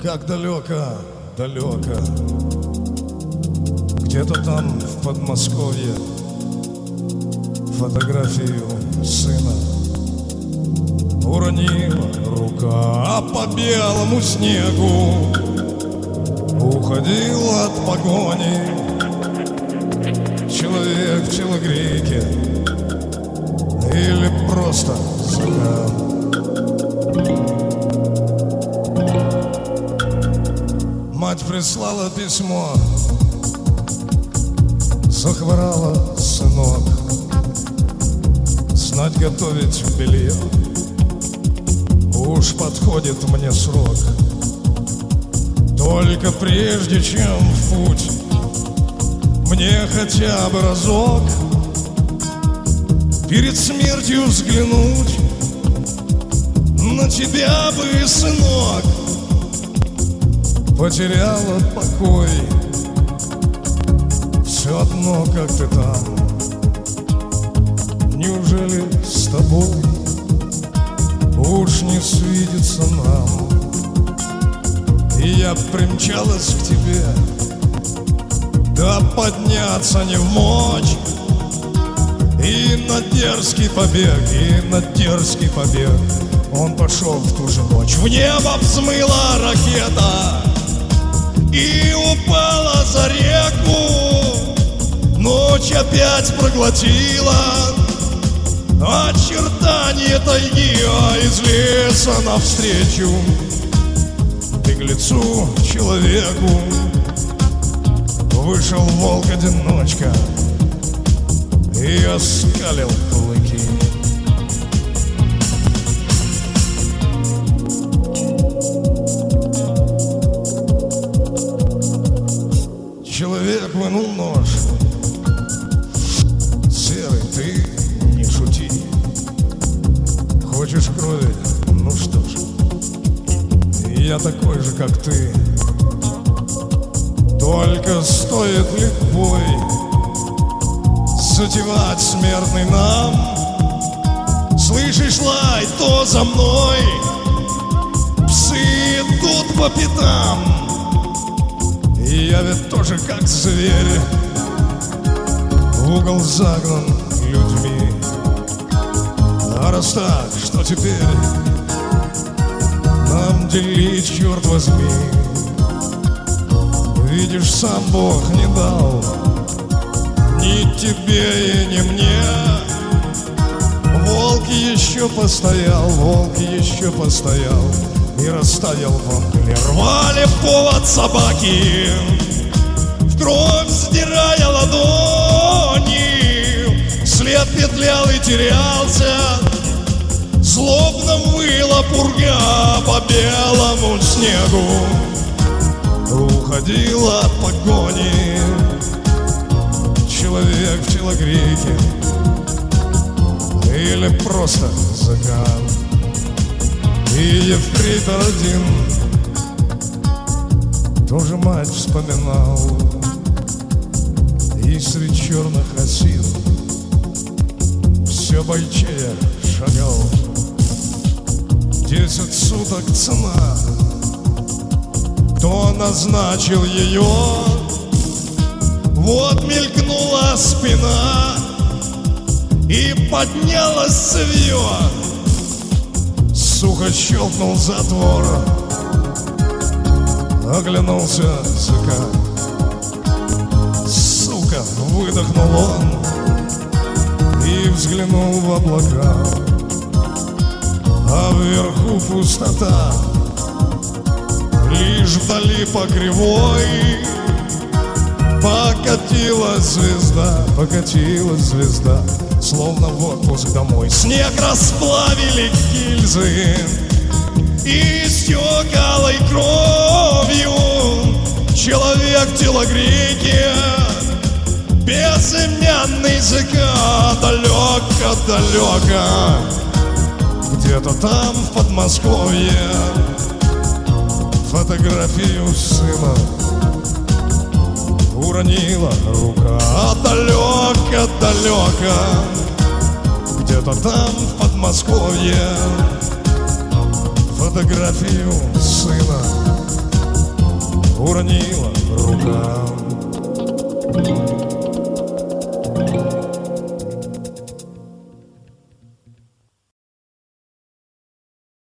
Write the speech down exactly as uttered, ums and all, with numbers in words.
как далеко, далеко, где-то там в Подмосковье, фотографию сына уронила рука по белому снегу, уходил от погони человек в телогрейке или просто закат. Мать прислала письмо, захворала, сынок, знать готовить белье, уж подходит мне срок. Только прежде чем в путь, мне хотя бы разок перед смертью взглянуть на тебя бы, сынок. Потеряла покой, все одно, как ты там. Неужели с тобой уж не свидится нам? И я примчалась к тебе, да подняться не в мочь. И на дерзкий побег, и на дерзкий побег он пошел в ту же ночь. В небо взмыла ракета и упала за реку. Ночь опять проглотила очертания тайги, а из леса навстречу беглецу человеку вышел волк-одиночка и оскалил клыки. Человек вынул нож. Серый, ты не шути. Хочешь крови? Ну что ж, я такой же, как ты. Только стоит ли бой затевать смертный нам? Слышишь лай, то за мной псы идут по пятам. И я ведь тоже как зверь, в угол загнан людьми. А раз так, что теперь нам делить, черт возьми? Видишь, сам Бог не дал ни тебе и ни мне. Волк еще постоял, волк еще постоял и растаял во мгле. Рвали повод собаки, в кровь сдирая ладони, след петлял и терялся, злобно выла пурга по белому снегу. Уходила от погони человек в телогрейке или просто закат. И ефрейтор один тоже мать вспоминал, и среди черных осин все бойчее шагал. Десять суток цена, кто назначил ее? Вот мелькнула спина и поднялось цевье. Сухо щелкнул затвор, оглянулся закат. Сука, выдохнул он и взглянул в облака, а вверху пустота. Лишь вдали по кривой покатилась звезда, покатилась звезда, словно в отпуск домой. Снег расплавили гильзы и истекалой кровью человек в телогрейке, безымянный закат. Далеко-далеко, где-то там в Подмосковье, фотографию сына уронила рука. А далеко-далеко, где-то там в Подмосковье, фотографию сына уронила рука.